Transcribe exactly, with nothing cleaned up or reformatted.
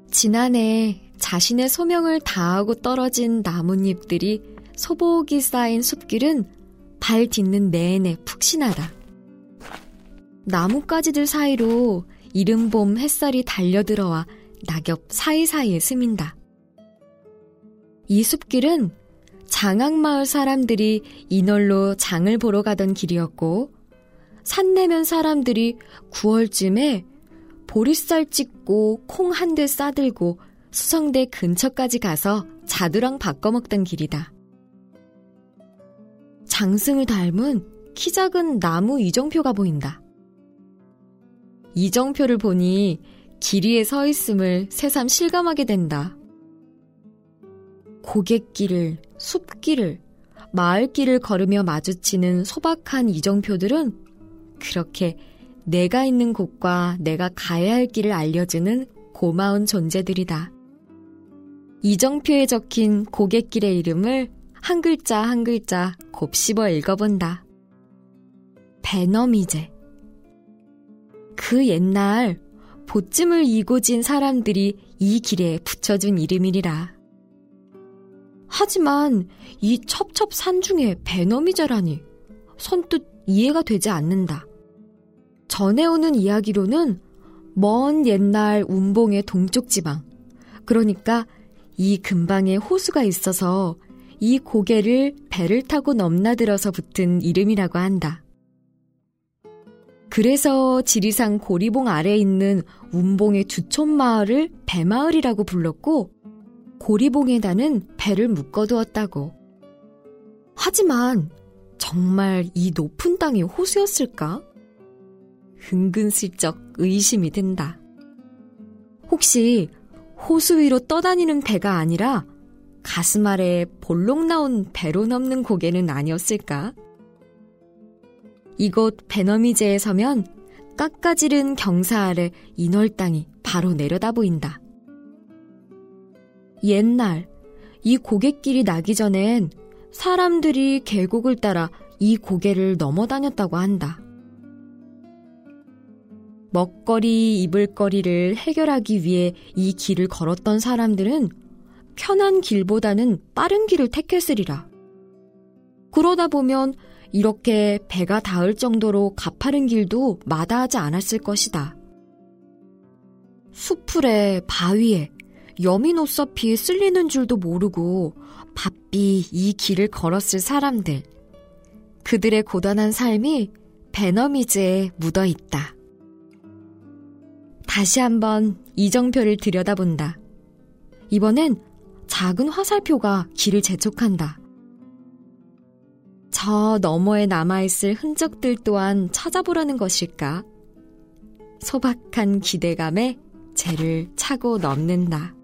지난해 자신의 소명을 다하고 떨어진 나뭇잎들이 소복이 쌓인 숲길은 발 딛는 내내 푹신하다. 나뭇가지들 사이로 이른 봄 햇살이 달려들어와 낙엽 사이사이에 스민다. 이 숲길은 장항마을 사람들이 이널로 장을 보러 가던 길이었고, 산내면 사람들이 구월쯤에 보리쌀 찍고 콩 한 대 싸들고 수성대 근처까지 가서 자두랑 바꿔 먹던 길이다. 장승을 닮은 키 작은 나무 이정표가 보인다. 이정표를 보니 길 위에 서 있음을 새삼 실감하게 된다. 고갯길을, 숲길을, 마을길을 걸으며 마주치는 소박한 이정표들은 그렇게 내가 있는 곳과 내가 가야 할 길을 알려주는 고마운 존재들이다. 이정표에 적힌 고갯길의 이름을 한 글자 한 글자 곱씹어 읽어본다. 배너미제. 그 옛날 보쯤을 이고진 사람들이 이 길에 붙여준 이름이리라. 하지만 이 첩첩산 중에 배너미제라니 선뜻 이해가 되지 않는다. 전해오는 이야기로는 먼 옛날 운봉의 동쪽 지방, 그러니까 이 근방에 호수가 있어서 이 고개를 배를 타고 넘나들어서 붙은 이름이라고 한다. 그래서 지리산 고리봉 아래에 있는 운봉의 두촌 마을을 배마을이라고 불렀고, 고리봉에다는 배를 묶어두었다고. 하지만 정말 이 높은 땅이 호수였을까? 은근슬쩍 의심이 든다. 혹시 호수 위로 떠다니는 배가 아니라 가슴 아래 볼록 나온 배로 넘는 고개는 아니었을까? 이곳 배너미제에 서면 깎아지른 경사 아래 인월 땅이 바로 내려다 보인다. 옛날 이 고갯길이 나기 전엔 사람들이 계곡을 따라 이 고개를 넘어 다녔다고 한다. 먹거리, 입을거리를 해결하기 위해 이 길을 걸었던 사람들은 편한 길보다는 빠른 길을 택했으리라. 그러다 보면 이렇게 배가 닿을 정도로 가파른 길도 마다하지 않았을 것이다. 수풀에 바위에 여민옷사피에 쓸리는 줄도 모르고 바삐 이 길을 걸었을 사람들, 그들의 고단한 삶이 배너미즈에 묻어있다. 다시 한번 이정표를 들여다본다. 이번엔 작은 화살표가 길을 재촉한다. 저 너머에 남아있을 흔적들 또한 찾아보라는 것일까? 소박한 기대감에 쟤를 차고 넘는다.